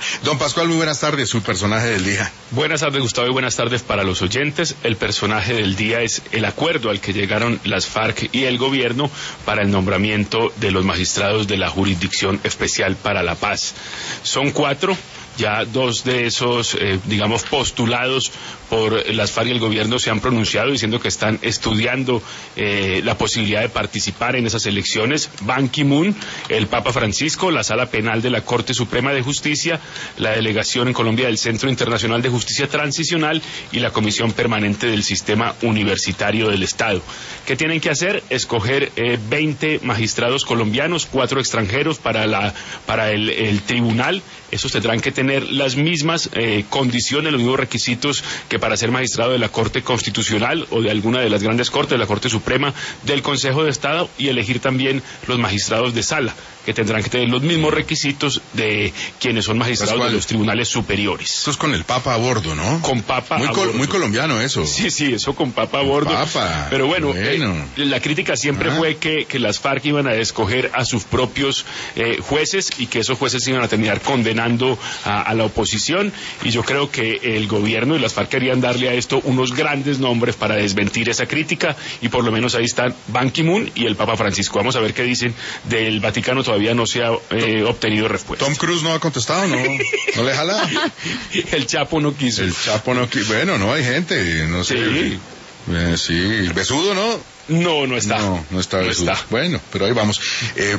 Don Pascual, muy buenas tardes, su personaje del día. Buenas tardes, Gustavo, y buenas tardes para los oyentes. El personaje del día es el acuerdo al que llegaron las FARC y el gobierno para el nombramiento de los magistrados de la Jurisdicción Especial para la Paz. Son 4. Ya 2 de esos, postulados por las FARC y el gobierno se han pronunciado diciendo que están estudiando la posibilidad de participar en esas elecciones. Ban Ki-moon, el Papa Francisco, la Sala Penal de la Corte Suprema de Justicia, la delegación en Colombia del Centro Internacional de Justicia Transicional y la Comisión Permanente del Sistema Universitario del Estado. ¿Qué tienen que hacer? Escoger 20 magistrados colombianos, 4 extranjeros para el tribunal. Esos tendrán que tener las mismas condiciones, los mismos requisitos que para ser magistrado de la Corte Constitucional o de alguna de las grandes cortes, de la Corte Suprema, del Consejo de Estado, y elegir también los magistrados de sala, que tendrán que tener los mismos requisitos de quienes son magistrados de los tribunales superiores. Eso es con el Papa a bordo, ¿no? Con Papa a bordo. Muy colombiano eso. Sí, eso con Papa a bordo. Papa. Pero bueno. La crítica siempre fue que las FARC iban a escoger a sus propios jueces y que esos jueces iban a terminar condenando a la oposición, y yo creo que el gobierno y las FARC querían darle a esto unos grandes nombres para desmentir esa crítica, y por lo menos ahí están Ban Ki-moon y el Papa Francisco. Vamos a ver qué dicen del Vaticano. Todavía no se ha obtenido respuesta. Tom Cruise no ha contestado, ¿no? ¿No le jala? El Chapo no quiso. Bueno, no hay gente, no sé. Sí. Sí, besudo, ¿no? No está. No está besudo. Bueno, pero ahí vamos.